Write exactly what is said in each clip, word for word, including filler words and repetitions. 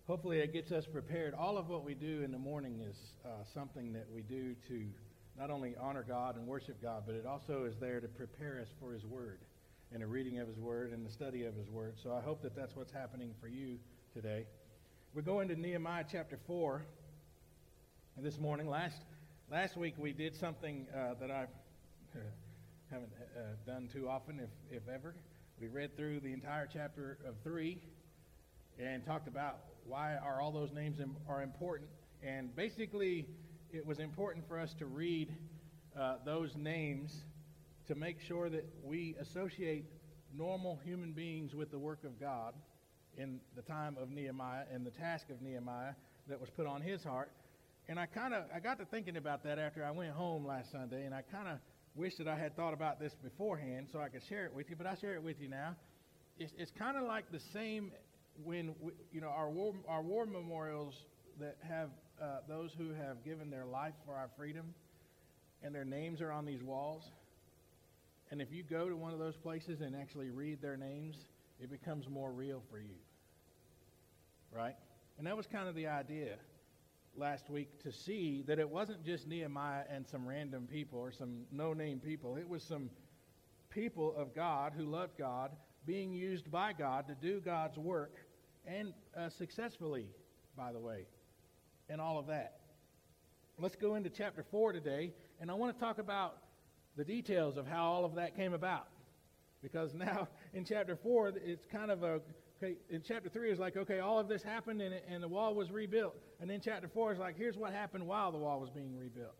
Hopefully it gets us prepared. All of what we do in the morning is uh, something that we do to not only honor God and worship God, but it also is there to prepare us for His Word and the reading of His Word and the study of His Word. So I hope that that's what's happening for you today. We're going to Nehemiah chapter four this morning. Last last week we did something uh, that I uh, haven't uh, done too often, if, if ever. We read through the entire chapter of three and talked about why are all those names im- are important. And basically, it was important for us to read uh, those names to make sure that we associate normal human beings with the work of God in the time of Nehemiah and the task of Nehemiah that was put on his heart. And I kind of I got to thinking about that after I went home last Sunday, and I kind of wish that I had thought about this beforehand so I could share it with you, but I share it with you now. It's, it's kind of like the same when, we, you know, our war, our war memorials that have uh, those who have given their life for our freedom, and their names are on these walls. And if you go to one of those places and actually read their names, it becomes more real for you, right? And that was kind of the idea last week, to see that it wasn't just Nehemiah and some random people or some no-name people. It was some people of God who loved God, being used by God to do God's work, and uh, successfully, by the way, and all of that. Let's go into chapter four today, and I want to talk about the details of how all of that came about. Because now in chapter four, it's kind of a, okay, in chapter three it's like, okay, all of this happened and, and the wall was rebuilt. And then chapter four is like, here's what happened while the wall was being rebuilt.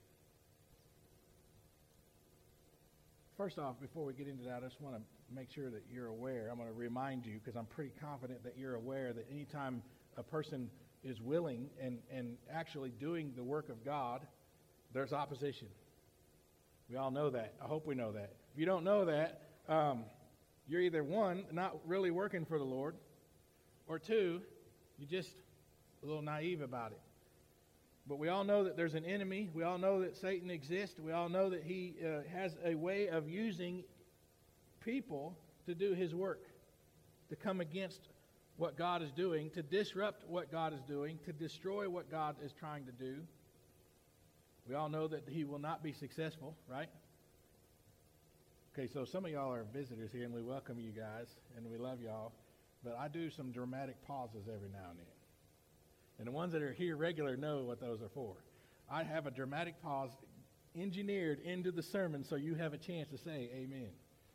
First off, before we get into that, I just want to make sure that you're aware. I'm going to remind you, because I'm pretty confident that you're aware that anytime a person is willing and, and actually doing the work of God, there's opposition. We all know that. I hope we know that. If you don't know that, um, you're either, one, not really working for the Lord, or two, you're just a little naive about it. But we all know that there's an enemy. We all know that Satan exists. We all know that he uh, has a way of using people to do his work, to come against what God is doing, to disrupt what God is doing, to destroy what God is trying to do. We all know that he will not be successful, right? Okay, so some of y'all are visitors here, and we welcome you guys, and we love y'all. But I do some dramatic pauses every now and then. And the ones that are here regular know what those are for. I have a dramatic pause engineered into the sermon so you have a chance to say amen.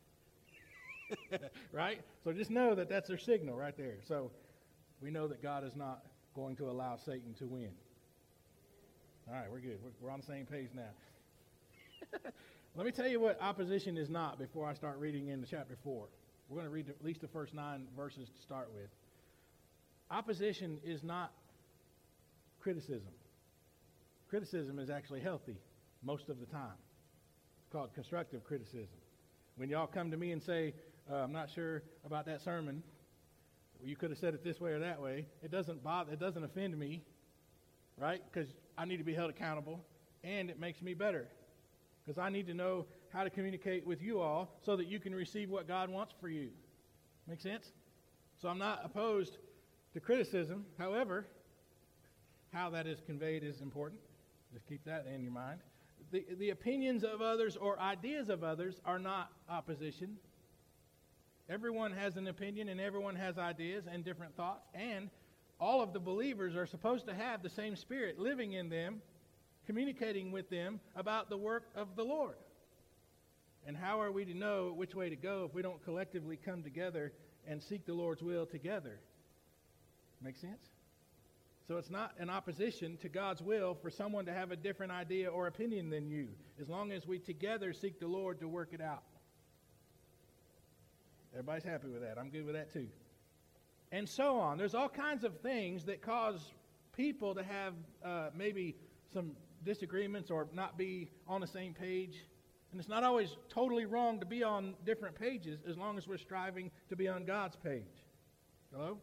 Right? So just know that that's their signal right there. So we know that God is not going to allow Satan to win. All right, we're good. We're, we're on the same page now. Let me tell you what opposition is not before I start reading into chapter four. We're going to read at least the first nine verses to start with. Opposition is not criticism. Criticism is actually healthy most of the time. It's called constructive criticism. When y'all come to me and say, uh, I'm not sure about that sermon, you could have said it this way or that way, it doesn't bother, it doesn't offend me, right? Because I need to be held accountable, and it makes me better. Because I need to know how to communicate with you all so that you can receive what God wants for you. Make sense? So I'm not opposed to criticism. However, how that is conveyed is important. Just keep that in your mind. The, the opinions of others or ideas of others are not opposition. Everyone has an opinion and everyone has ideas and different thoughts. And all of the believers are supposed to have the same Spirit living in them, communicating with them about the work of the Lord. And how are we to know which way to go if we don't collectively come together and seek the Lord's will together? Make sense? So it's not an opposition to God's will for someone to have a different idea or opinion than you, as long as we together seek the Lord to work it out. Everybody's happy with that. I'm good with that too. And so on. There's all kinds of things that cause people to have uh, maybe some disagreements or not be on the same page. And it's not always totally wrong to be on different pages as long as we're striving to be on God's page. Hello?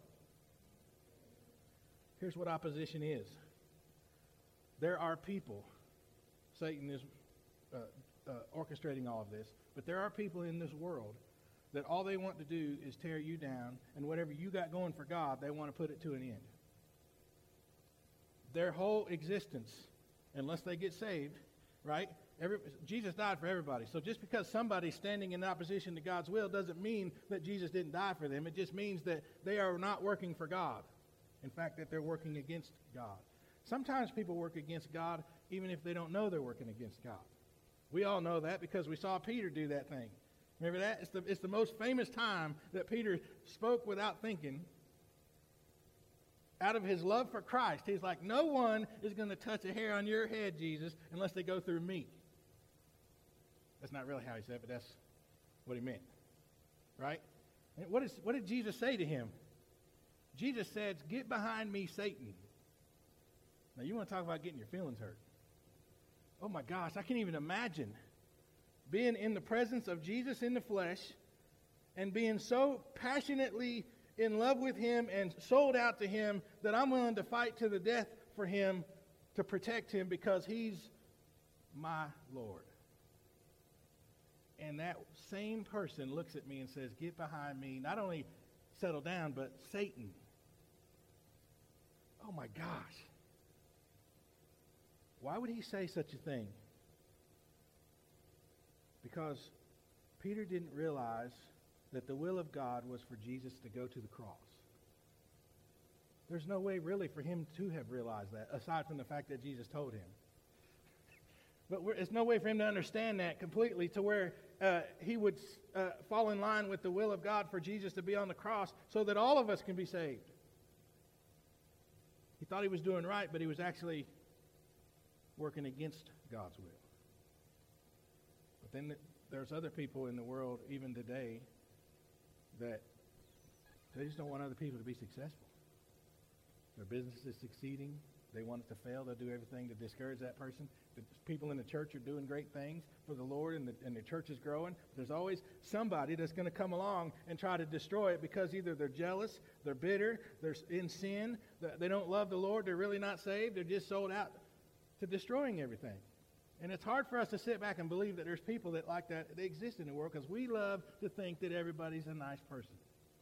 Here's what opposition is. There are people, Satan is uh, uh, orchestrating all of this, but there are people in this world that all they want to do is tear you down, and whatever you got going for God, they want to put it to an end. their whole existence, unless they get saved, right? Every, Jesus died for everybody. So just because somebody's standing in opposition to God's will doesn't mean that Jesus didn't die for them. It just means that they are not working for God. In fact, that they're working against God. Sometimes people work against God even if they don't know they're working against God. We all know that because we saw Peter do that thing. Remember that? It's the, it's the most famous time that Peter spoke without thinking. Out of his love for Christ, he's like, no one is going to touch a hair on your head, Jesus, unless they go through me. That's not really how he said it, but that's what he meant. Right? And what, is, what did Jesus say to him? Jesus said, get behind me, Satan. Now, you want to talk about getting your feelings hurt. Oh, my gosh, I can't even imagine being in the presence of Jesus in the flesh and being so passionately in love with him and sold out to him that I'm willing to fight to the death for him to protect him because he's my Lord. And that same person looks at me and says, get behind me, not only settle down, but Satan. Oh my gosh. Why would he say such a thing? Because Peter didn't realize that the will of God was for Jesus to go to the cross. There's no way really for him to have realized that, aside from the fact that Jesus told him. But there's no way for him to understand that completely to where uh, he would uh, fall in line with the will of God for Jesus to be on the cross so that all of us can be saved. He thought he was doing right, but he was actually working against God's will. But then there's other people in the world, even today, that they just don't want other people to be successful. Their business is succeeding. They want it to fail. They'll do everything to discourage that person. The people in the church are doing great things for the Lord, and the, and the church is growing. There's always somebody that's going to come along and try to destroy it because either they're jealous, they're bitter, they're in sin, they don't love the Lord, they're really not saved, they're just sold out to destroying everything. And it's hard for us to sit back and believe that there's people that like that, that exist in the world because we love to think that everybody's a nice person.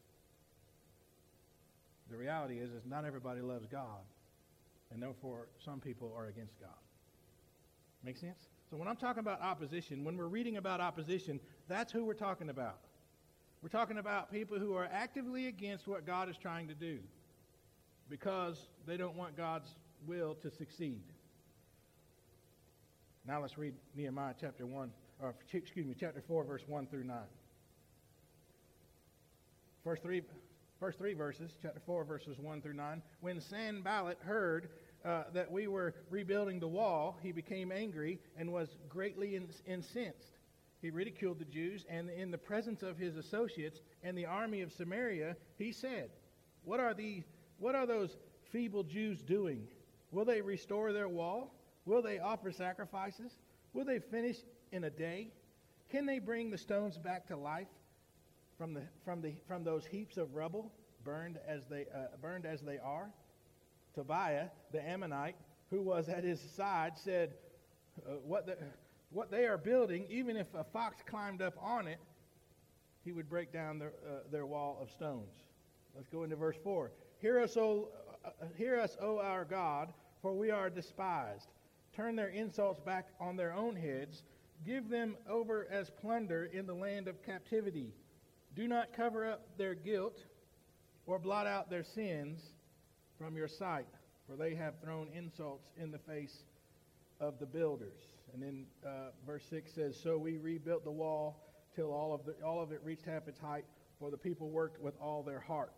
The reality is, is not everybody loves God, and therefore some people are against God. Make sense? So when I'm talking about opposition, when we're reading about opposition, that's who we're talking about. We're talking about people who are actively against what God is trying to do because they don't want God's will to succeed. Now let's read Nehemiah chapter one, or excuse me, chapter four, verse one through nine. First three, first three verses, chapter four, verses one through nine. When Sanballat heard uh, that we were rebuilding the wall, he became angry and was greatly in, incensed. He ridiculed the Jews, and in the presence of his associates and the army of Samaria, he said, "What are the what are those feeble Jews doing? Will they restore their wall? Will they offer sacrifices? Will they finish in a day? Can they bring the stones back to life from the from the from those heaps of rubble burned as they uh, burned as they are?" Tobiah the Ammonite, who was at his side, said, uh, "What the what they are building, even if a fox climbed up on it, he would break down their uh, their wall of stones." Let's go into verse four. Hear us, O uh, hear us, O our God, for we are despised. Turn their insults back on their own heads. Give them over as plunder in the land of captivity. Do not cover up their guilt or blot out their sins from your sight, for they have thrown insults in the face of the builders. And then uh, verse six says, "So we rebuilt the wall till all of the, all of it reached half its height, for the people worked with all their heart."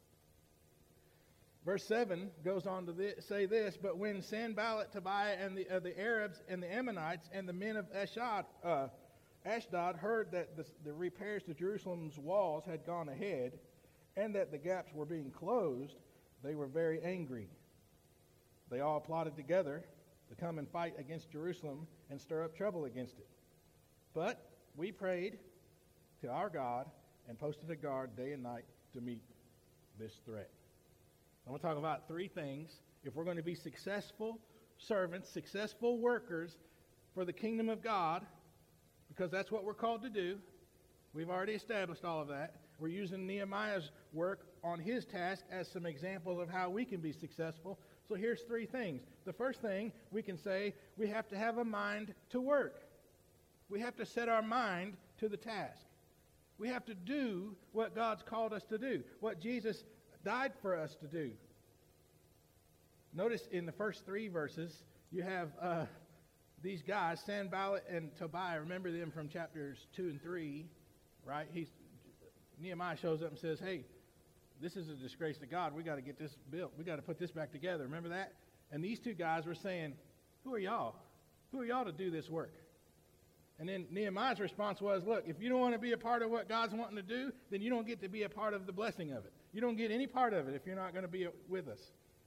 Verse seven goes on to this, say this, "But when Sanballat, Tobiah, and the, uh, the Arabs and the Ammonites and the men of Ashdod, uh, Ashdod heard that the, the repairs to Jerusalem's walls had gone ahead and that the gaps were being closed, they were very angry. They all plotted together to come and fight against Jerusalem and stir up trouble against it. But we prayed to our God and posted a guard day and night to meet this threat." I'm going to talk about three things. If we're going to be successful servants, successful workers for the kingdom of God, because that's what we're called to do. We've already established all of that. We're using Nehemiah's work on his task as some examples of how we can be successful. So here's three things. The first thing we can say, we have to have a mind to work. We have to set our mind to the task. We have to do what God's called us to do, what Jesus died for us to do. Notice in the first three verses, you have uh, these guys, Sanballat and Tobiah. Remember them from chapters two and three, right? He's, Nehemiah shows up and says, hey, this is a disgrace to God. We got to get this built. We got to put this back together. Remember that? And these two guys were saying, who are y'all? Who are y'all to do this work? And then Nehemiah's response was, look, if you don't want to be a part of what God's wanting to do, then you don't get to be a part of the blessing of it. You don't get any part of it if you're not going to be with us.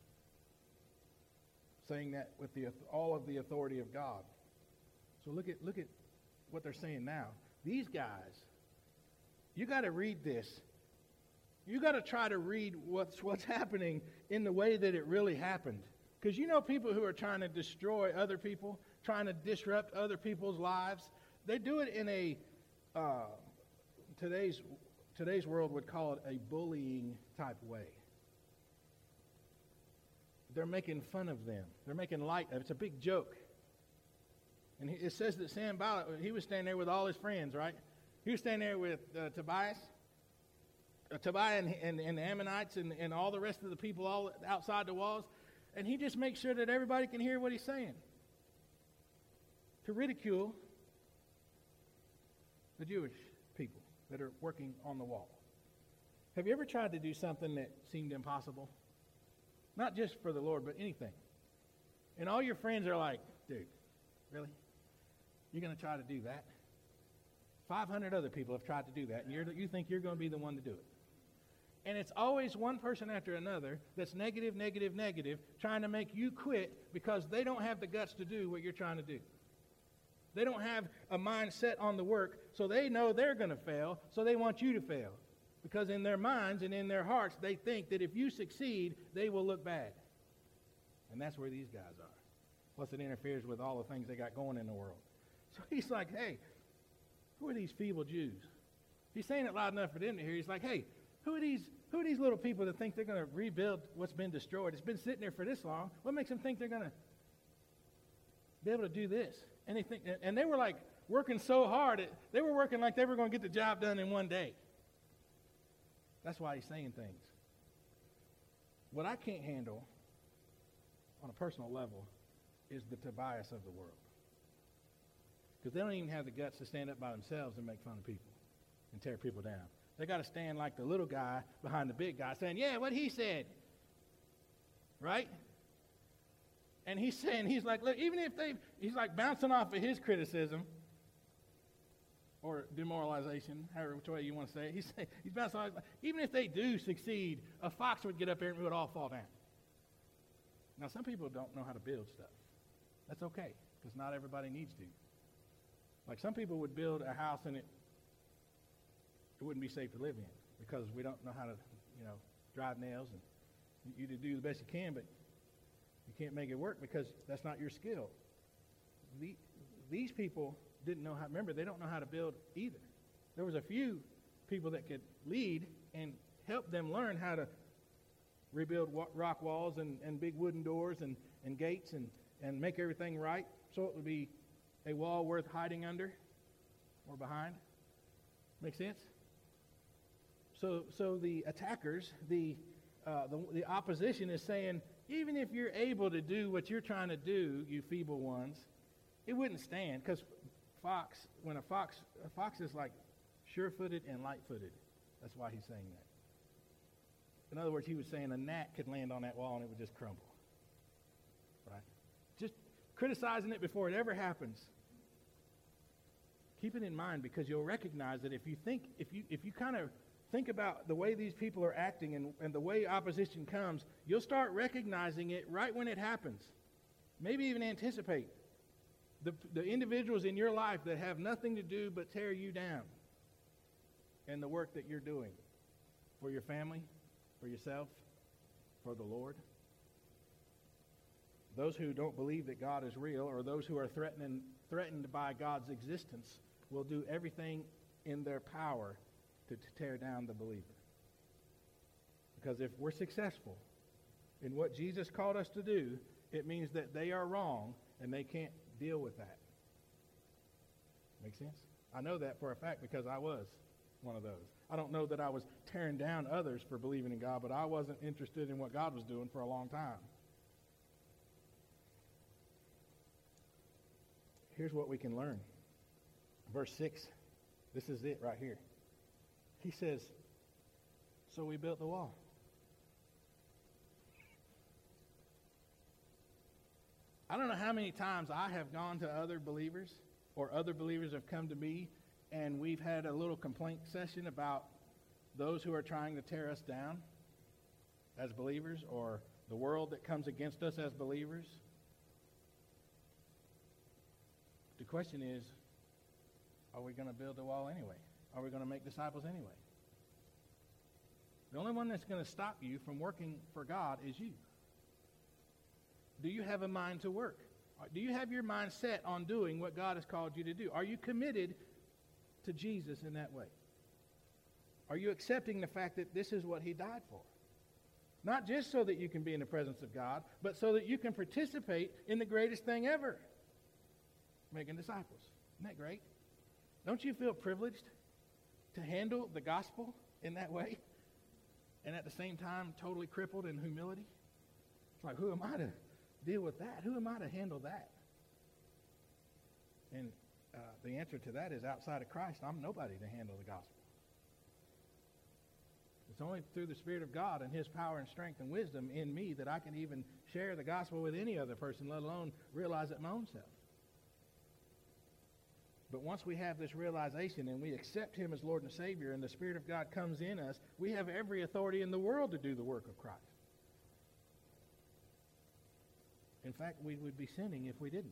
Saying that with the all of the authority of God. So look at look at what they're saying now. These guys, you got to read this. You got to try to read what's what's happening in the way that it really happened. Because you know people who are trying to destroy other people, trying to disrupt other people's lives, they do it in a, uh, today's, today's world would call it a bullying type way. They're making fun of them. They're making light of it. It's a big joke. And it says that Sanballat, he was standing there with all his friends, right? He was standing there with uh, Tobias, uh, Tobiah and, and, and the Ammonites and, and all the rest of the people all outside the walls. And he just makes sure that everybody can hear what he's saying. To ridicule the Jewish people that are working on the wall. Have you ever tried to do something that seemed impossible? Not just for the Lord, but anything. And all your friends are like, dude, really? You're going to try to do that? five hundred other people have tried to do that, and you're, you think you're going to be the one to do it. And it's always one person after another that's negative, negative, negative, trying to make you quit because they don't have the guts to do what you're trying to do. They don't have a mind set on the work, so they know they're going to fail, so they want you to fail. Because in their minds and in their hearts, they think that if you succeed, they will look bad. And that's where these guys are. Plus, it interferes with all the things they got going in the world. So he's like, hey, who are these feeble Jews? He's saying it loud enough for them to hear. He's like, hey, who are these who are these little people that think they're going to rebuild what's been destroyed? It's been sitting there for this long. What makes them think they're going to be able to do this? And they think, and they were like working so hard. They were working like they were going to get the job done in one day. That's why he's saying things. What I can't handle on a personal level is the Tobias of the world. Because they don't even have the guts to stand up by themselves and make fun of people and tear people down. They got to stand like the little guy behind the big guy saying, yeah, what he said. Right? And he's saying, he's like, look, even if they, he's like bouncing off of his criticism or demoralization, however which way you want to say it. He's, saying, he's bouncing off, even if they do succeed, a fox would get up there and it would all fall down. Now, some people don't know how to build stuff. That's okay, because not everybody needs to. Like some people would build a house and it, it wouldn't be safe to live in because we don't know how to, you know, drive nails, and you, you do the best you can, but you can't make it work because that's not your skill. The, these people didn't know how, remember, they don't know how to build either. There was a few people that could lead and help them learn how to rebuild wa- rock walls and, and big wooden doors and, and gates and, and make everything right so it would be a wall worth hiding under or behind. Make sense? So so the attackers, the, uh, the the opposition is saying, even if you're able to do what you're trying to do, you feeble ones, it wouldn't stand. Because fox, when a fox, a fox is like sure-footed and light-footed. That's why he's saying that. In other words, he was saying a gnat could land on that wall and it would just crumble. Right? Just criticizing it before it ever happens. Keep it in mind, because you'll recognize that if you think, if you if you kind of think about the way these people are acting and, and the way opposition comes, you'll start recognizing it right when it happens. Maybe even anticipate the, the individuals in your life that have nothing to do but tear you down and the work that you're doing for your family, for yourself, for the Lord. Those who don't believe that God is real, or those who are threatened threatened by God's existence, will do everything in their power to, to tear down the believer. Because if we're successful in what Jesus called us to do, it means that they are wrong and they can't deal with that. Make sense? I know that for a fact because I was one of those. I don't know that I was tearing down others for believing in God, but I wasn't interested in what God was doing for a long time. Here's what we can learn. Verse six, this is it right here. He says, so we built the wall. I don't know how many times I have gone to other believers or other believers have come to me and we've had a little complaint session about those who are trying to tear us down as believers or the world that comes against us as believers. The question is, are we going to build the wall anyway? Are we going to make disciples anyway? The only one that's going to stop you from working for God is you. Do you have a mind to work? Do you have your mind set on doing what God has called you to do? Are you committed to Jesus in that way? Are you accepting the fact that this is what he died for? Not just so that you can be in the presence of God, but so that you can participate in the greatest thing ever, making disciples. Isn't that great? Don't you feel privileged to handle the gospel in that way? And at the same time, totally crippled in humility? It's like, who am I to deal with that? Who am I to handle that? And uh, the answer to that is outside of Christ, I'm nobody to handle the gospel. It's only through the Spirit of God and his power and strength and wisdom in me that I can even share the gospel with any other person, let alone realize it my own self. But once we have this realization and we accept him as Lord and Savior and the Spirit of God comes in us, we have every authority in the world to do the work of Christ. In fact, we would be sinning if we didn't.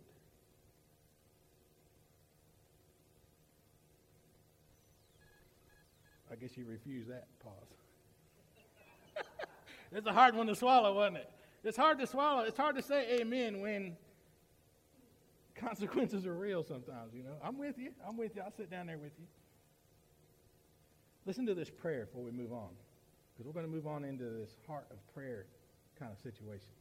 I guess you refuse that pause. It's a hard one to swallow, wasn't it? It's hard to swallow. It's hard to say amen when consequences are real sometimes, you know. I'm with you. I'm with you. I'll sit down there with you. Listen to this prayer before we move on, because we're going to move on into this heart of prayer kind of situation.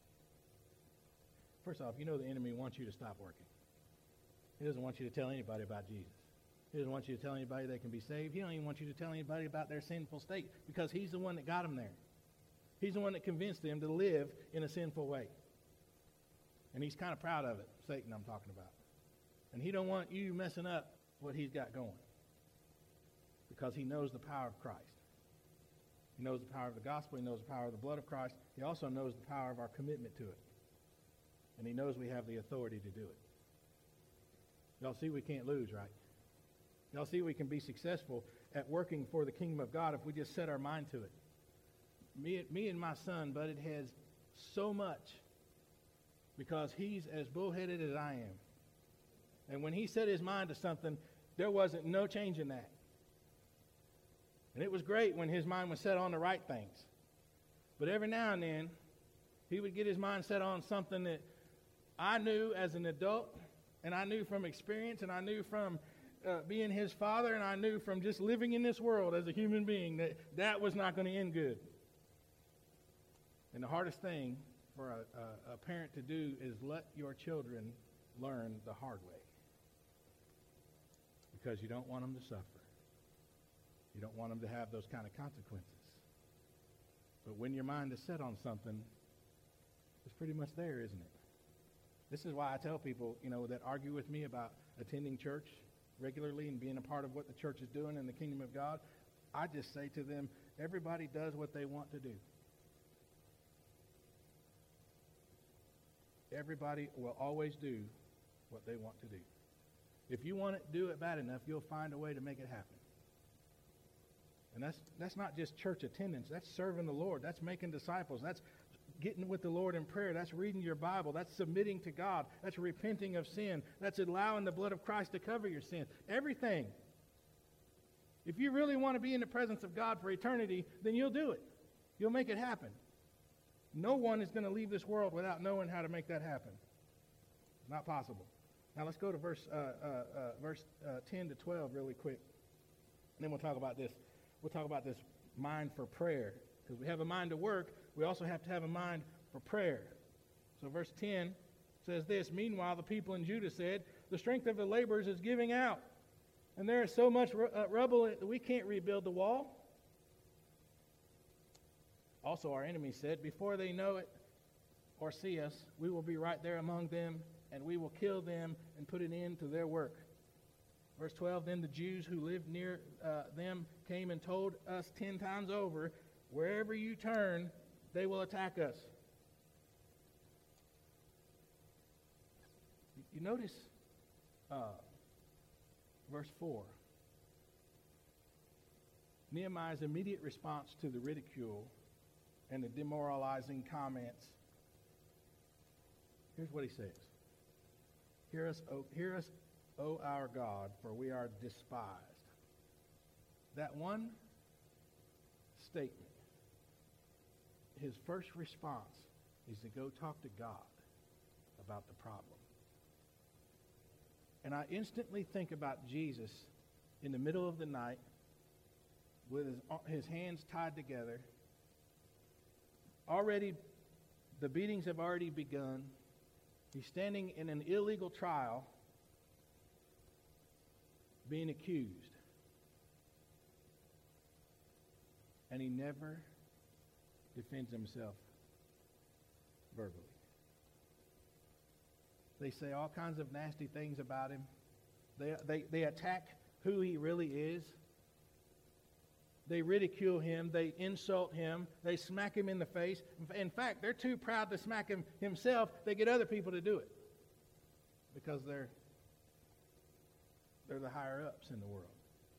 First off, you know the enemy wants you to stop working. He doesn't want you to tell anybody about Jesus. He doesn't want you to tell anybody they can be saved. He don't even want you to tell anybody about their sinful state because he's the one that got them there. He's the one that convinced them to live in a sinful way. And he's kind of proud of it, Satan I'm talking about. And he don't want you messing up what he's got going because he knows the power of Christ. He knows the power of the gospel. He knows the power of the blood of Christ. He also knows the power of our commitment to it. And he knows we have the authority to do it. Y'all see we can't lose, right? Y'all see we can be successful at working for the kingdom of God if we just set our mind to it. Me, me and my son butted heads so much because he's as bullheaded as I am. And when he set his mind to something, there wasn't no change in that. And it was great when his mind was set on the right things. But every now and then, he would get his mind set on something that I knew as an adult, and I knew from experience, and I knew from uh, being his father, and I knew from just living in this world as a human being that that was not going to end good. And the hardest thing for a, a, a parent to do is let your children learn the hard way. Because you don't want them to suffer. You don't want them to have those kind of consequences. But when your mind is set on something, it's pretty much there, isn't it? This is why I tell people, you know, that argue with me about attending church regularly and being a part of what the church is doing in the kingdom of God. I just say to them, everybody does what they want to do. Everybody will always do what they want to do. If you want to do it bad enough, you'll find a way to make it happen. And that's that's not just church attendance. That's serving the Lord. That's making disciples. That's getting with the Lord in prayer. That's reading your Bible. That's submitting to God. That's repenting of sin. That's allowing the blood of Christ to cover your sin. Everything. If you really want to be in the presence of God for eternity, then you'll do it. You'll make it happen. No one is going to leave this world without knowing how to make that happen. It's not possible. Now let's go to verse uh, uh, uh, verse uh, ten to twelve really quick. And then we'll talk about this. We'll talk about this mind for prayer Because we have a mind to work, we also have to have a mind for prayer. So verse ten says this, "Meanwhile, the people in Judah said, 'The strength of the laborers is giving out, and there is so much r- uh, rubble that we can't rebuild the wall.' Also our enemies said, 'Before they know it or see us, we will be right there among them, and we will kill them and put an end to their work.' Verse twelve, "Then the Jews who lived near uh, them came and told us ten times over, 'Wherever you turn, they will attack us.'" You notice uh, verse four. Nehemiah's immediate response to the ridicule and the demoralizing comments. Here's what he says. Hear us, O, hear us, O our God, for we are despised. That one statement, his first response is to go talk to God about the problem. And I instantly think about Jesus in the middle of the night with his, his hands tied together. Already, the beatings have already begun. He's standing in an illegal trial, being accused. And he never defends himself verbally. They say all kinds of nasty things about him. They, they, they attack who he really is. They ridicule him. They insult him. They smack him in the face. In fact, they're too proud to smack him himself. They get other people to do it because they're, they're the higher-ups in the world.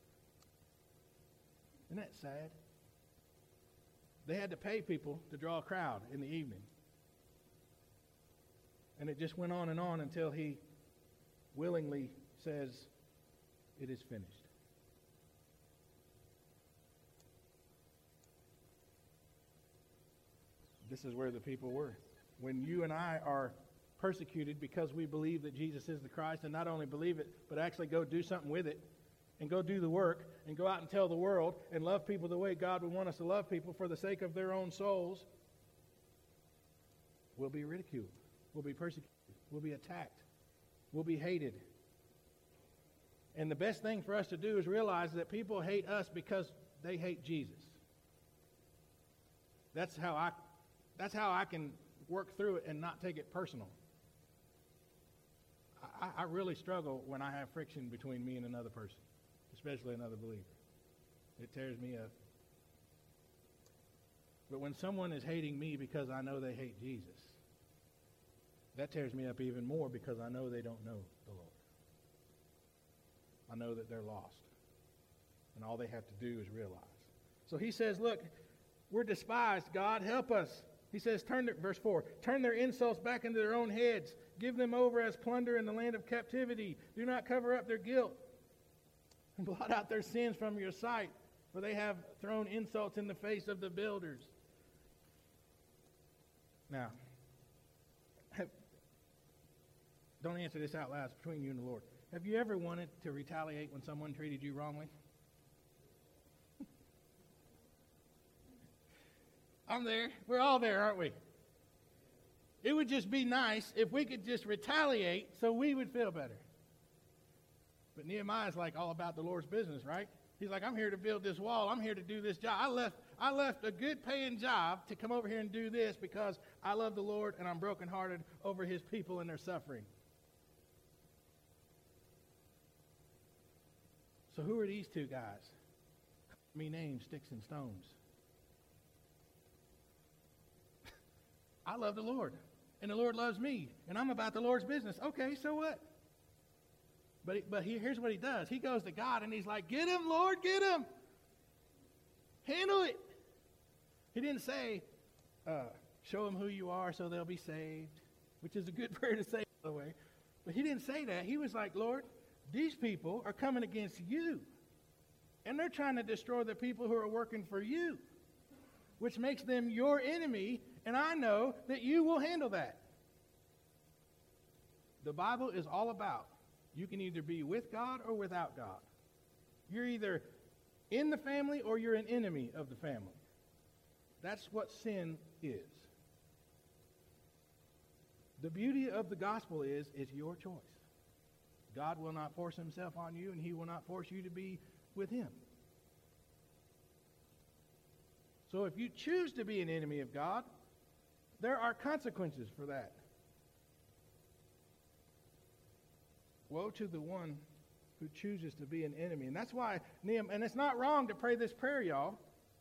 Isn't that sad? They had to pay people to draw a crowd in the evening. And it just went on and on until he willingly says, "It is finished." This is where the people were. When you and I are persecuted because we believe that Jesus is the Christ, and not only believe it, but actually go do something with it, and go do the work, and go out and tell the world, and love people the way God would want us to love people for the sake of their own souls, we'll be ridiculed. We'll be persecuted. We'll be attacked. We'll be hated. And the best thing for us to do is realize that people hate us because they hate Jesus. That's how I, that's how I can work through it and not take it personal. I, I really struggle when I have friction between me and another person, especially another believer. It tears me up. But when someone is hating me because I know they hate Jesus, that tears me up even more because I know they don't know the Lord. I know that they're lost. And all they have to do is realize. So he says, look, we're despised. God, help us. He says, turn their, verse four, turn their insults back into their own heads. Give them over as plunder in the land of captivity. Do not cover up their guilt. And blot out their sins from your sight, for they have thrown insults in the face of the builders. Now, have, don't answer this out loud. It's between you and the Lord. Have you ever wanted to retaliate when someone treated you wrongly? I'm there. We're all there, aren't we? It would just be nice if we could just retaliate so we would feel better. But Nehemiah's like all about the Lord's business, right? He's like, I'm here to build this wall. I'm here to do this job. I left, I left a good paying job to come over here and do this because I love the Lord and I'm brokenhearted over his people and their suffering. So who are these two guys? Me names, sticks and stones. I love the Lord, and the Lord loves me, and I'm about the Lord's business. Okay, so what? But he, but he, here's what he does. He goes to God, and he's like, get him, Lord, get him. Handle it. He didn't say, uh, show them who you are so they'll be saved, which is a good prayer to say, by the way. But he didn't say that. He was like, Lord, these people are coming against you, and they're trying to destroy the people who are working for you, which makes them your enemy, and I know that you will handle that. The Bible is all about you can either be with God or without God. You're either in the family or you're an enemy of the family. That's what sin is. The beauty of the gospel is it's your choice. God will not force himself on you, and he will not force you to be with him. So if you choose to be an enemy of God, there are consequences for that. Woe to the one who chooses to be an enemy. And that's why Nehemiah, and it's not wrong to pray this prayer, y'all.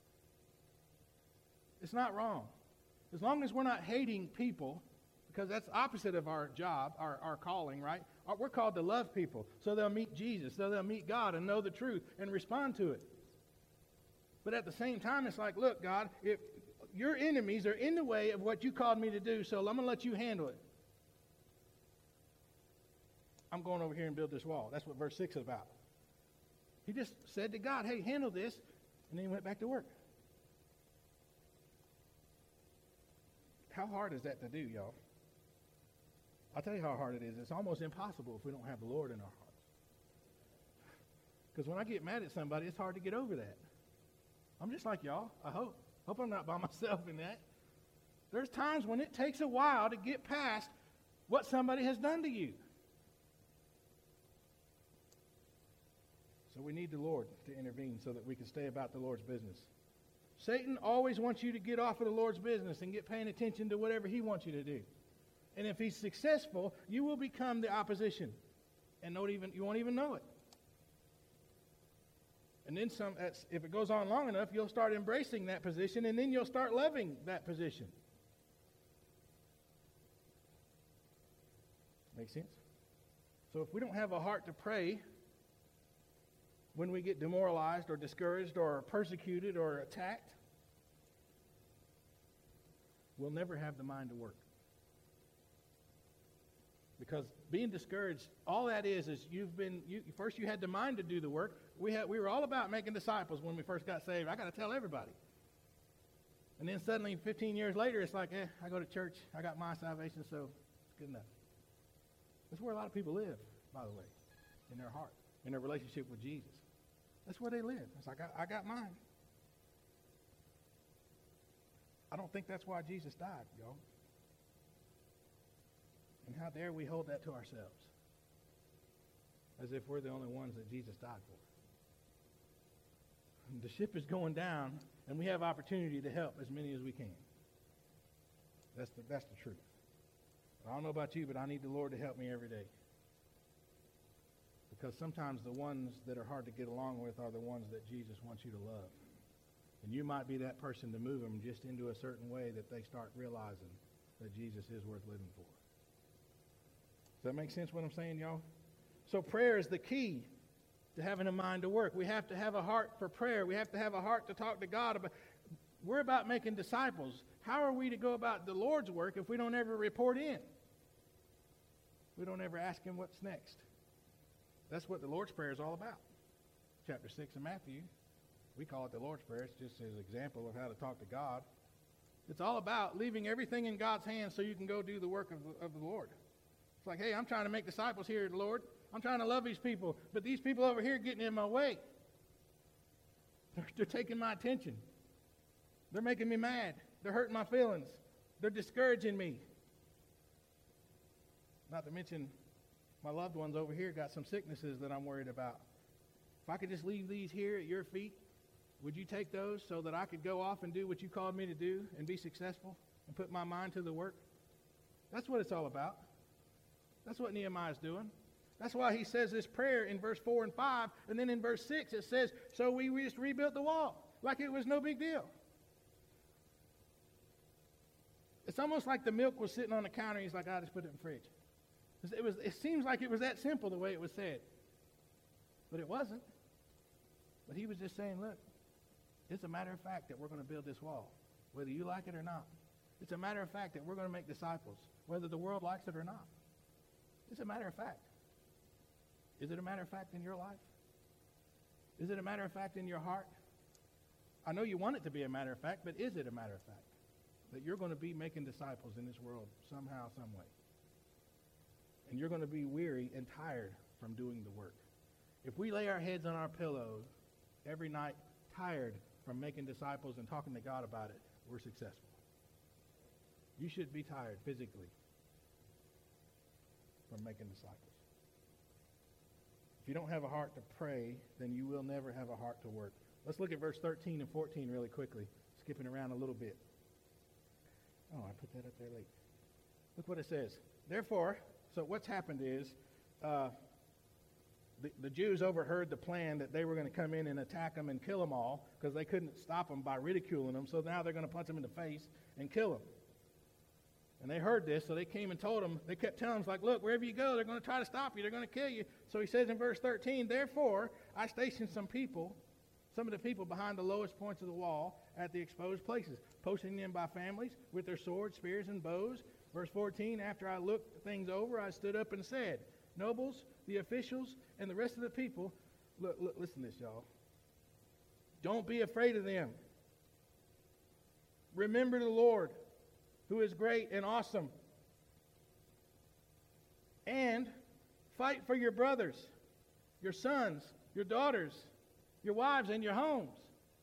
It's not wrong. As long as we're not hating people, because that's opposite of our job, our, our calling, right? We're called to love people so they'll meet Jesus, so they'll meet God and know the truth and respond to it. But at the same time, it's like, look, God, if your enemies are in the way of what you called me to do, so I'm going to let you handle it. I'm going over here and build this wall. That's what verse six is about. He just said to God, hey, handle this, and then he went back to work. How hard is that to do, y'all? I'll tell you how hard it is. It's almost impossible if we don't have the Lord in our hearts. Because when I get mad at somebody, it's hard to get over that. I'm just like y'all, I hope. Hope I'm not by myself in that. There's times when it takes a while to get past what somebody has done to you. So we need the Lord to intervene so that we can stay about the Lord's business. Satan always wants you to get off of the Lord's business and get paying attention to whatever he wants you to do. And if he's successful, you will become the opposition. And don't even, you won't even know it. And then some, if it goes on long enough, you'll start embracing that position, and then you'll start loving that position. Make sense? So if we don't have a heart to pray when we get demoralized or discouraged or persecuted or attacked, we'll never have the mind to work. Because being discouraged, all that is, is you've been, you, first you had the mind to do the work. We had, we were all about making disciples when we first got saved. I got to tell everybody. And then suddenly, fifteen years later, it's like, eh, I go to church. I got my salvation, so it's good enough. That's where a lot of people live, by the way, in their heart, in their relationship with Jesus. That's where they live. It's like, I, I got mine. I don't think that's why Jesus died, y'all. And how dare we hold that to ourselves? As if we're the only ones that Jesus died for. And the ship is going down, and we have opportunity to help as many as we can. That's the, that's the truth. I don't know about you, but I need the Lord to help me every day. Because sometimes the ones that are hard to get along with are the ones that Jesus wants you to love. And you might be that person to move them just into a certain way that they start realizing that Jesus is worth living for. Does that make sense what I'm saying, y'all? So prayer is the key to having a mind to work. We have to have a heart for prayer. We have to have a heart to talk to God about. We're about making disciples. How are we to go about the Lord's work if we don't ever report in? We don't ever ask him what's next. That's what the Lord's Prayer is all about. Chapter six of Matthew. We call it the Lord's Prayer. It's just an example of how to talk to God. It's all about leaving everything in God's hands so you can go do the work of the, of the Lord. It's like, hey, I'm trying to make disciples here, Lord. I'm trying to love these people, but these people over here are getting in my way. They're, they're taking my attention. They're making me mad. They're hurting my feelings. They're discouraging me. Not to mention, my loved ones over here got some sicknesses that I'm worried about. If I could just leave these here at your feet, would you take those so that I could go off and do what you called me to do and be successful and put my mind to the work? That's what it's all about. That's what Nehemiah is doing. That's why he says this prayer in verse four and five, and then in verse six it says, so we just rebuilt the wall like it was no big deal. It's almost like the milk was sitting on the counter. He's like, I just put it in the fridge. It was. It seems like it was that simple the way it was said. But it wasn't. But he was just saying, look, it's a matter of fact that we're going to build this wall, whether you like it or not. It's a matter of fact that we're going to make disciples, whether the world likes it or not. It's a matter of fact. Is it a matter of fact in your life? Is it a matter of fact in your heart? I know you want it to be a matter of fact, but is it a matter of fact that you're going to be making disciples in this world somehow, some way? And you're going to be weary and tired from doing the work. If we lay our heads on our pillow every night, tired from making disciples and talking to God about it, we're successful. You should be tired physically from making disciples. If you don't have a heart to pray, then you will never have a heart to work. Let's look at verse thirteen and fourteen really quickly, skipping around a little bit. Oh, I put that up there late. Look what it says. Therefore, so what's happened is uh, the, the Jews overheard the plan that they were going to come in and attack them and kill them all because they couldn't stop them by ridiculing them. So now they're going to punch them in the face and kill them. And they heard this, so they came and told them. They kept telling them, like, look, wherever you go, they're going to try to stop you. They're going to kill you. So he says in verse thirteen, therefore, I stationed some people, some of the people behind the lowest points of the wall at the exposed places, posting them by families with their swords, spears, and bows. Verse fourteen, after I looked things over, I stood up and said, nobles, the officials, and the rest of the people, look, look, listen to this, y'all. Don't be afraid of them. Remember the Lord, who is great and awesome. And fight for your brothers, your sons, your daughters, your wives, and your homes.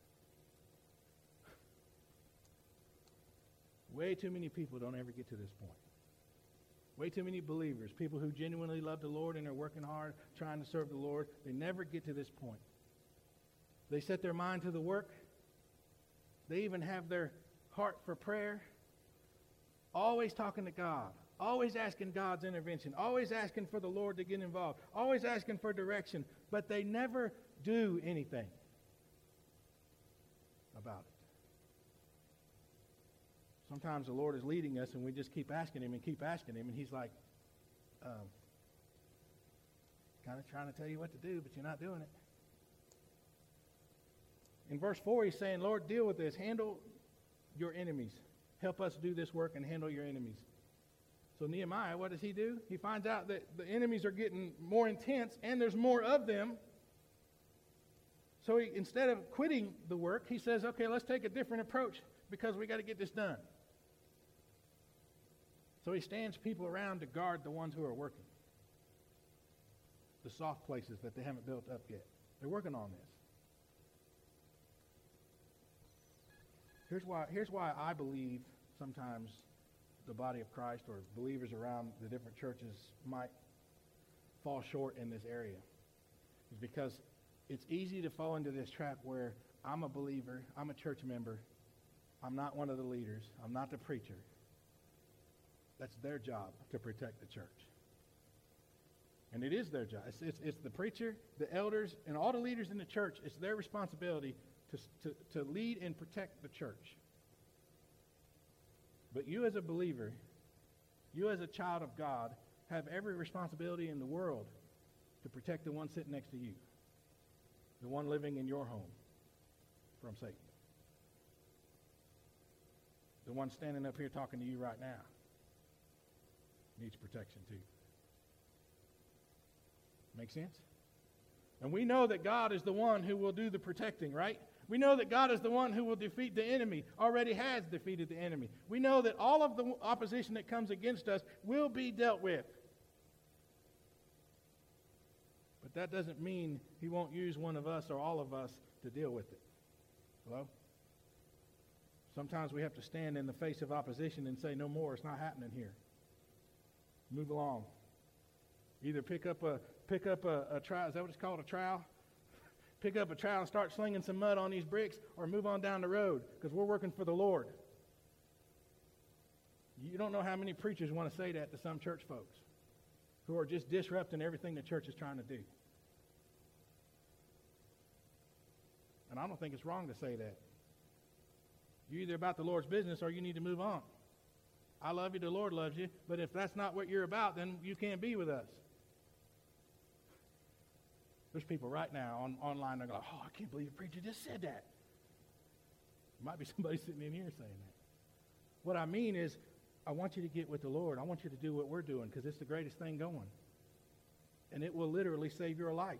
Way too many people don't ever get to this point. Way too many believers, people who genuinely love the Lord and are working hard, trying to serve the Lord, they never get to this point. They set their mind to the work. They even have their heart for prayer. Always talking to God. Always asking God's intervention. Always asking for the Lord to get involved. Always asking for direction. But they never do anything about it. Sometimes the Lord is leading us and we just keep asking Him and keep asking Him. And He's like, um, kind of trying to tell you what to do, but you're not doing it. In verse four, He's saying, Lord, deal with this. Handle your enemies. Help us do this work and handle your enemies. So Nehemiah, what does he do? He finds out that the enemies are getting more intense and there's more of them. So he, instead of quitting the work, he says, okay, let's take a different approach because we got to get this done. So he stands people around to guard the ones who are working. The soft places that they haven't built up yet. They're working on this. Here's why, here's why I believe sometimes the body of Christ or believers around the different churches might fall short in this area. It's because it's easy to fall into this trap where I'm a believer, I'm a church member, I'm not one of the leaders, I'm not the preacher. That's their job to protect the church. And it is their job. It's, it's, it's the preacher, the elders, and all the leaders in the church. It's their responsibility to, to, to lead and protect the church. But you as a believer, you as a child of God, have every responsibility in the world to protect the one sitting next to you, the one living in your home from Satan, the one standing up here talking to you right now needs protection too. Make sense? And we know that God is the one who will do the protecting, right? We know that God is the one who will defeat the enemy, already has defeated the enemy. We know that all of the opposition that comes against us will be dealt with. But that doesn't mean He won't use one of us or all of us to deal with it. Hello? Sometimes we have to stand in the face of opposition and say, no more, it's not happening here. Move along. Either pick up a pick up a, a trowel, is that what it's called, a trowel? Pick up a trowel and start slinging some mud on these bricks, or move on down the road, because we're working for the Lord. You don't know how many preachers want to say that to some church folks who are just disrupting everything the church is trying to do. And I don't think it's wrong to say that. You're either about the Lord's business or you need to move on. I love you, the Lord loves you, but if that's not what you're about, then you can't be with us. There's people right now on online that go, oh, I can't believe the preacher just said that. There might be somebody sitting in here saying that. What I mean is, I want you to get with the Lord. I want you to do what we're doing because it's the greatest thing going. And it will literally save your life.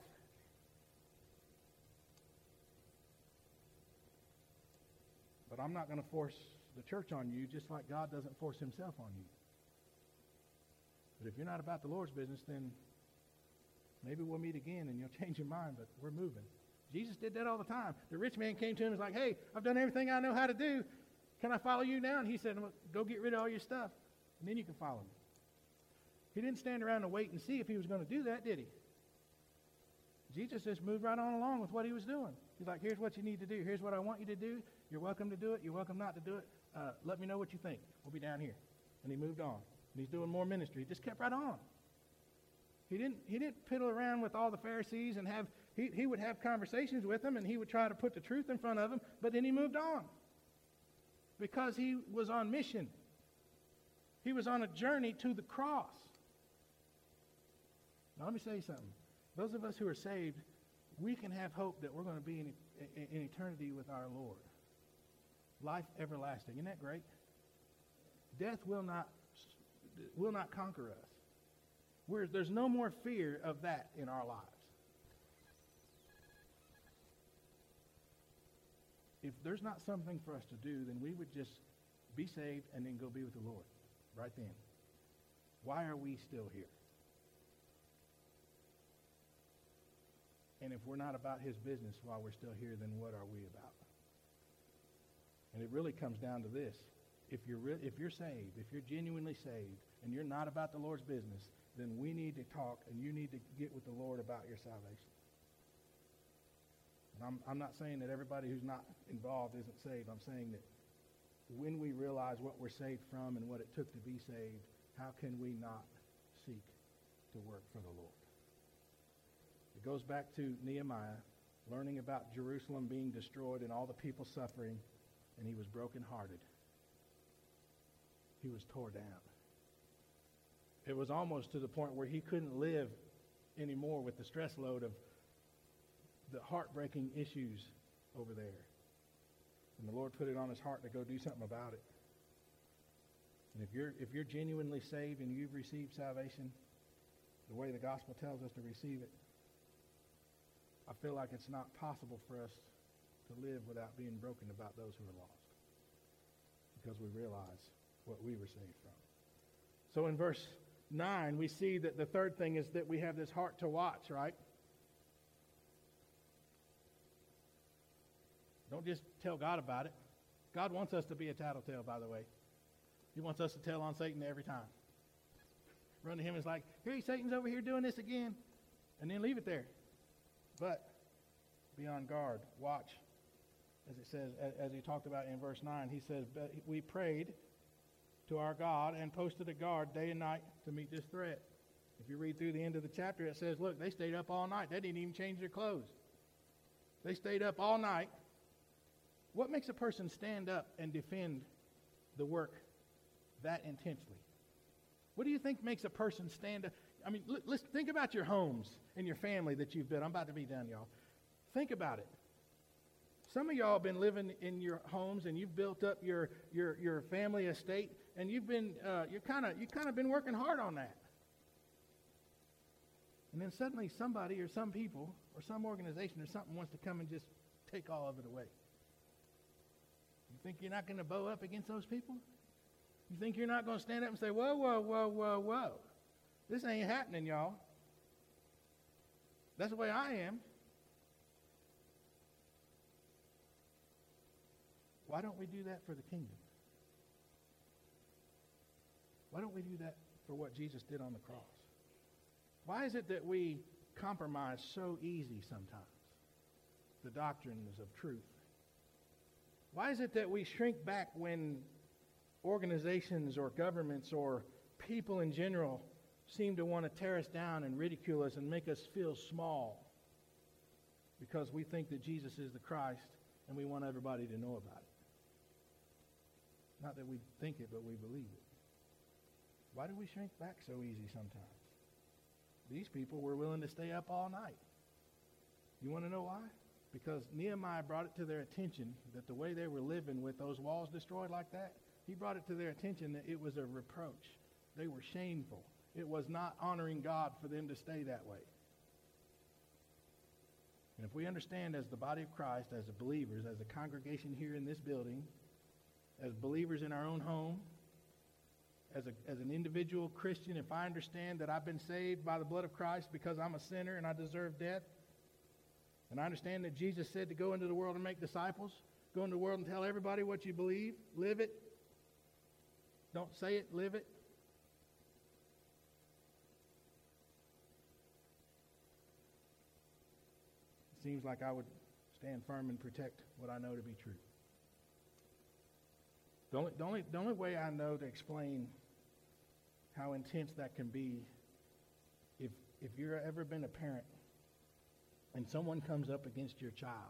But I'm not going to force the church on you just like God doesn't force Himself on you. But if you're not about the Lord's business, then maybe we'll meet again and you'll change your mind, but we're moving. Jesus did that all the time. The rich man came to him and was like, hey, I've done everything I know how to do. Can I follow you now? And he said, well, go get rid of all your stuff, and then you can follow me. He didn't stand around and wait and see if he was going to do that, did he? Jesus just moved right on along with what he was doing. He's like, here's what you need to do. Here's what I want you to do. You're welcome to do it. You're welcome not to do it. Uh, let me know what you think. We'll be down here. And he moved on. And he's doing more ministry. He just kept right on. He didn't, he didn't piddle around with all the Pharisees and have, he, he would have conversations with them and he would try to put the truth in front of them, but then he moved on. Because he was on mission. He was on a journey to the cross. Now let me say something. Those of us who are saved, we can have hope that we're going to be in, in eternity with our Lord. Life everlasting. Isn't that great? Death will not, will not conquer us. We're, there's no more fear of that in our lives. If there's not something for us to do, then we would just be saved and then go be with the Lord right then. Why are we still here? And if we're not about his business while we're still here, then what are we about? And it really comes down to this. If you're, re- if you're saved, if you're genuinely saved, and you're not about the Lord's business, then we need to talk and you need to get with the Lord about your salvation. And I'm, I'm not saying that everybody who's not involved isn't saved. I'm saying that when we realize what we're saved from and what it took to be saved, how can we not seek to work for the Lord? It goes back to Nehemiah, learning about Jerusalem being destroyed and all the people suffering, and he was brokenhearted. He was tore down. It was almost to the point where he couldn't live anymore with the stress load of the heartbreaking issues over there. And the Lord put it on his heart to go do something about it. And if you're if you're genuinely saved and you've received salvation the way the gospel tells us to receive it, I feel like it's not possible for us to live without being broken about those who are lost, because we realize what we were saved from. So in verse nine, we see that the third thing is that we have this heart to watch, right? Don't just tell God about it. God wants us to be a tattletale, by the way. He wants us to tell on Satan every time. Run to him and it's like, here, Satan's over here doing this again. And then leave it there. But be on guard. Watch. As it says, as he talked about in verse nine, he says, but we prayed to our God and posted a guard day and night to meet this threat. If you read through the end of the chapter, it says, look, they stayed up all night. They didn't even change their clothes. They stayed up all night. What makes a person stand up and defend the work that intensely? What do you think makes a person stand up? I mean, l- let's think about your homes and your family that you've built. I'm about to be done, y'all. Think about it. Some of y'all have been living in your homes and you've built up your your your family estate, and you've been uh, you're kind of you kind of been working hard on that. And then suddenly somebody or some people or some organization or something wants to come and just take all of it away. You think you're not going to bow up against those people? You think you're not going to stand up and say, whoa, whoa, whoa, whoa, whoa. This ain't happening, y'all. That's the way I am. Why don't we do that for the kingdom? Why don't we do that for what Jesus did on the cross? Why is it that we compromise so easy sometimes the doctrines of truth? Why is it that we shrink back when organizations or governments or people in general seem to want to tear us down and ridicule us and make us feel small because we think that Jesus is the Christ and we want everybody to know about it? Not that we think it, but we believe it. Why do we shrink back so easy sometimes? These people were willing to stay up all night. You want to know why? Because Nehemiah brought it to their attention that the way they were living with those walls destroyed like that, he brought it to their attention that it was a reproach. They were shameful. It was not honoring God for them to stay that way. And if we understand as the body of Christ, as the believers, as a congregation here in this building, as believers in our own home, as, a, as an individual Christian, if I understand that I've been saved by the blood of Christ because I'm a sinner and I deserve death, and I understand that Jesus said to go into the world and make disciples, Go into the world and tell everybody what you believe. Live it. Don't say it, live it. It seems like I would stand firm and protect what I know to be true. The only, the only, the only way I know to explain how intense that can be, if if you've ever been a parent and someone comes up against your child,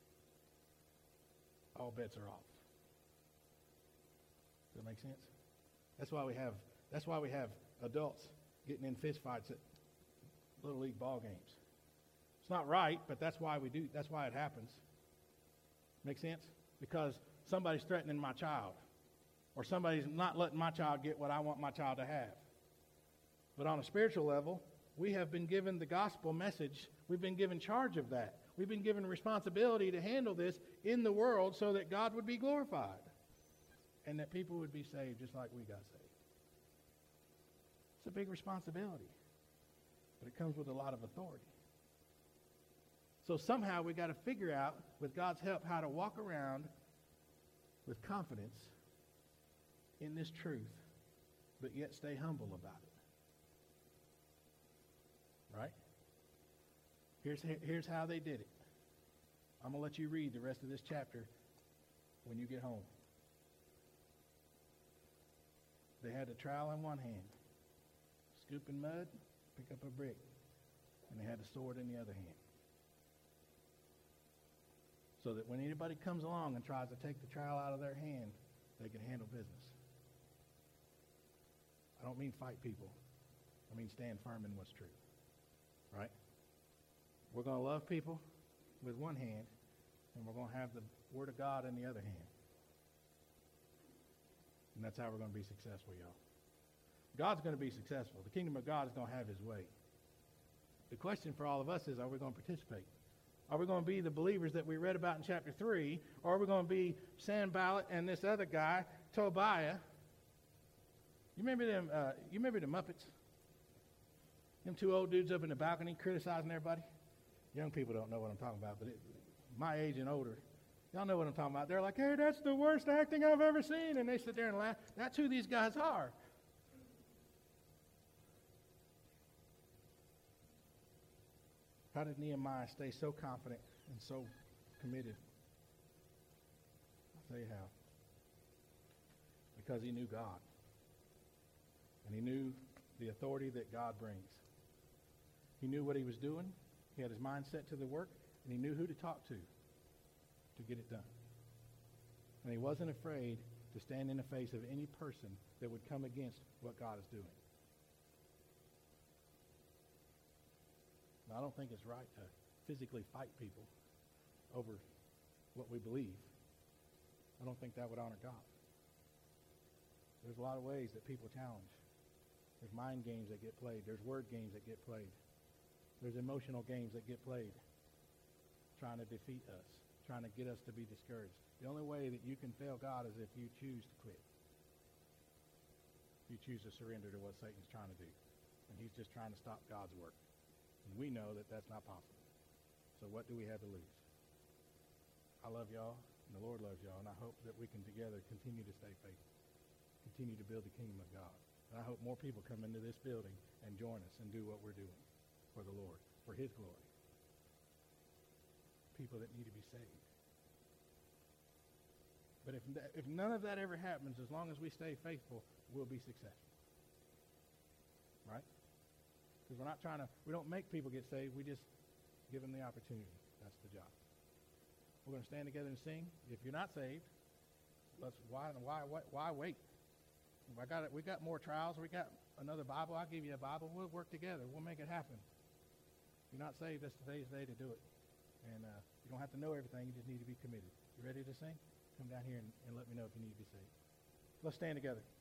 all bets are off. Does that make sense? That's why we have that's why we have adults getting in fist fights at little league ball games. It's not right, but that's why we do that's why it happens. Make sense? Because somebody's threatening my child, or somebody's not letting my child get what I want my child to have. But on a spiritual level, we have been given the gospel message. We've been given charge of that. We've been given responsibility to handle this in the world so that God would be glorified and that people would be saved just like we got saved. It's a big responsibility, but it comes with a lot of authority. So somehow we got to figure out, with God's help, how to walk around with confidence in this truth, but yet stay humble about it. Right? Here's, here's how they did it. I'm going to let you read the rest of this chapter when you get home. They had a trowel in one hand, scooping mud, pick up a brick, and they had a sword in the other hand. So that when anybody comes along and tries to take the trowel out of their hand, they can handle business. I don't mean fight people. I mean stand firm in what's true. Right? We're going to love people with one hand, and we're going to have the Word of God in the other hand. And that's how we're going to be successful, y'all. God's going to be successful. The kingdom of God is going to have his way. The question for all of us is, are we going to participate? Are we going to be the believers that we read about in chapter three, or are we going to be Sanballat and this other guy, Tobiah? You remember them? Uh, you remember the Muppets? Them two old dudes up in the balcony criticizing everybody? Young people don't know what I'm talking about, but it, my age and older, y'all know what I'm talking about. They're like, hey, that's the worst acting I've ever seen. And they sit there and laugh. That's who these guys are. How did Nehemiah stay so confident and so committed? I'll tell you how. Because he knew God. And he knew the authority that God brings. He knew what he was doing. He had his mind set to the work, and he knew who to talk to to get it done. And he wasn't afraid to stand in the face of any person that would come against what God is doing. Now, I don't think it's right to physically fight people over what we believe. I don't think that would honor God. There's a lot of ways that people challenge. There's mind games that get played. There's word games that get played. There's emotional games that get played, trying to defeat us, trying to get us to be discouraged. The only way that you can fail God is if you choose to quit. You choose to surrender to what Satan's trying to do. And he's just trying to stop God's work. And we know that that's not possible. So what do we have to lose? I love y'all, and the Lord loves y'all, and I hope that we can together continue to stay faithful, continue to build the kingdom of God. And I hope more people come into this building and join us and do what we're doing for the Lord, for his glory. People that need to be saved. But if, if none of that ever happens, as long as we stay faithful, we'll be successful. Right? Because we're not trying to, we don't make people get saved. We just give them the opportunity. That's the job. We're going to stand together and sing. If you're not saved, let's why why why, why wait? If I got it, we got more trials. We got another Bible. I'll give you a Bible. We'll work together. We'll make it happen. If you're not saved, that's today's day to do it. And uh, you don't have to know everything. You just need to be committed. You ready to sing? Come down here and, and let me know if you need to be saved. Let's stand together.